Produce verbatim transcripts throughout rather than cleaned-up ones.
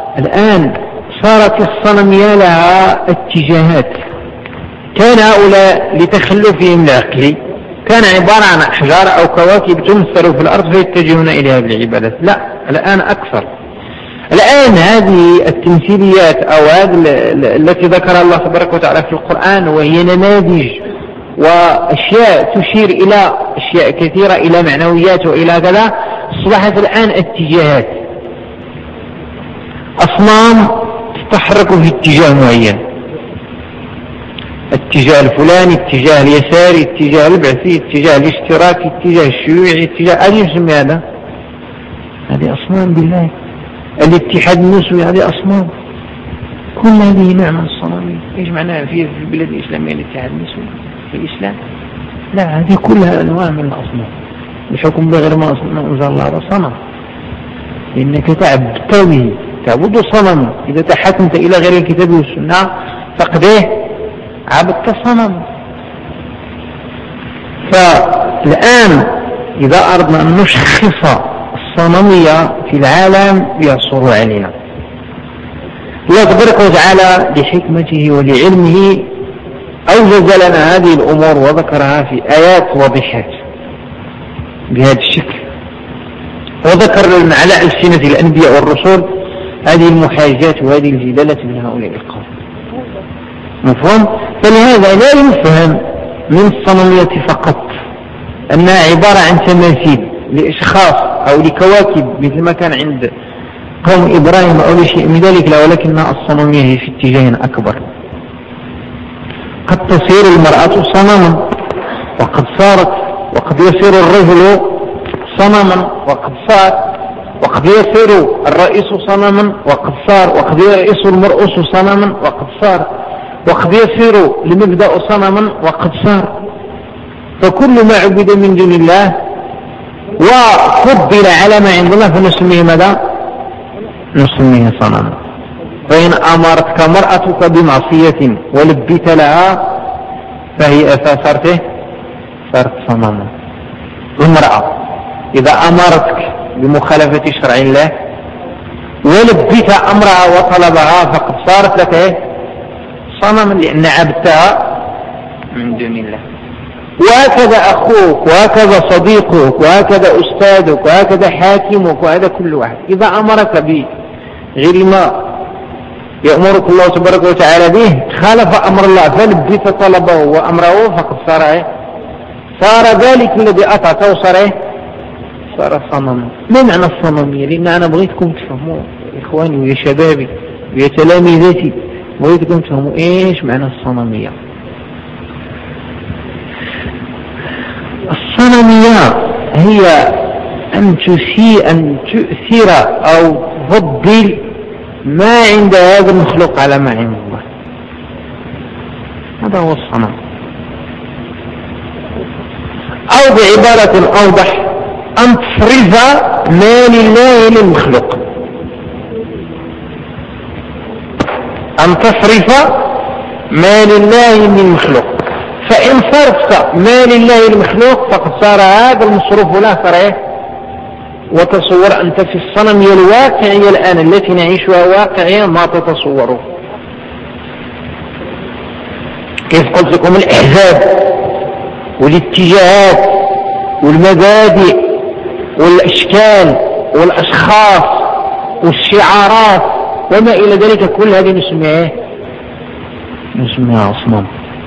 الآن صارت الصنمية لها اتجاهات. كان هؤلاء لتخلفهم العقلي كان عبارة عن أحجار أو كواكب تمثل في الأرض فيتجهون إليها بالعبادات. لا، الآن أكثر. الآن هذه التمثيليات أو هذه التي ذكر الله تبارك وتعالى في القرآن وهي نماذج وأشياء تشير إلى أشياء كثيرة، إلى معنويات وإلى كذا، أصبحت الآن اتجاهات، أصنام تتحرك في اتجاه معين، اتجاه الفلاني، اتجاه اليساري، اتجاه البعثي، اتجاه الاشتراكي، اتجاه الشيوعي، اتجاه هذه نسمي هذا هذه أصنام بالله. الاتحاد النسوي هذه أصنام. كل هذه نوع من الصنامية. ايش معناها في البلاد الإسلامية الاتحاد النسوي في الإسلام؟ لا، هذه كلها أنواع من الأصنام. الحكم بغير ما أنزل الله هذا صنم، إنك تعبد به، تعبد صنم. إذا تحكمت إلى غير الكتاب والسنة فقد عبدت صنم. فالآن إذا أردنا أن نشخص الصنمية في العالم يعصر علينا. الله تبارك وتعالى لحكمته ولعلمه أوجز لنا هذه الأمور وذكرها في آيات واضحات بهذا الشكل، وذكر لنا على ألسنة الأنبياء والرسل هذه المحاجات وهذه الجدالات من هؤلاء القوم. مفهوم؟ فلهذا لا يفهم من الصنمية فقط أنها عبارة عن تماثيل لإشخاص أو لكواكب مثل ما كان عند قوم إبراهيم أو لشيء من ذلك، لا، ولكنها الصنمية هي في اتجاه أكبر. قد تصير المرأة صنما وقد صارت، وقد يصير الرجل صنما وقد صار، وقد يصير الرئيس صنما وقد صار، وقد يصير المرؤوس صنما وقد صار، وقد يصير المبدأ صنما وقد صار. فكل ما عبد من دون الله وفضل على ما عند الله فنسميه ماذا؟ نسميه صنما. فإن أمرتك مرأتك بمعصية ولبت لها فهي فصارته صارت صنما. المرأة إذا أمرتك بمخالفة شرع الله ولبت أمرها وطلبها فقد صارت لك صنما، لأن عبدتها من دون الله. وهكذا أخوك، وهكذا صديقك، وهكذا أستاذك، وهكذا حاكمك، وهذا كل واحد إذا أمرك بغير ما يأمرك الله تبارك وتعالى به خالف أمر الله فلبث طلبه وأمره فقد صار إيه؟ صار ذلك الذي أطعته صار إيه؟ صار صنما. ما معنى الصنمية؟ لأن أنا بغيتكم تفهموا إخواني ويا شبابي ويا تلاميذتي، بغيتكم تفهموا إيش معنى الصنمية. الصنمية هي أن تسيء أن تؤثر أو تفضل ما عند هذا المخلوق على ما عند الله. هذا هو الصنم. أو بعبارة أوضح أن تصرف ما لله للمخلوق، أن تصرف ما لله للمخلوق. فإن صرفت ما لله المخلوق فقد صار هذا المصروف له صار إيه؟ وتصور أنت في الصنمية الواقعية الآن التي نعيشها واقعية ما تتصوره. كيف قلت لكم الأحزاب والاتجاهات والمبادئ والأشكال والأشخاص والشعارات وما إلى ذلك كل هذه نسميها نسميها أصنام.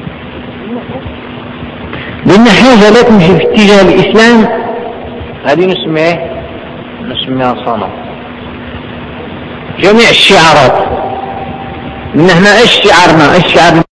لأن حاجة لا تمشي في اتجاه الإسلام هذه نسميها نسميها صنم. جميع الشعارات، إن احنا ايش شعارنا؟ ايش شعارنا؟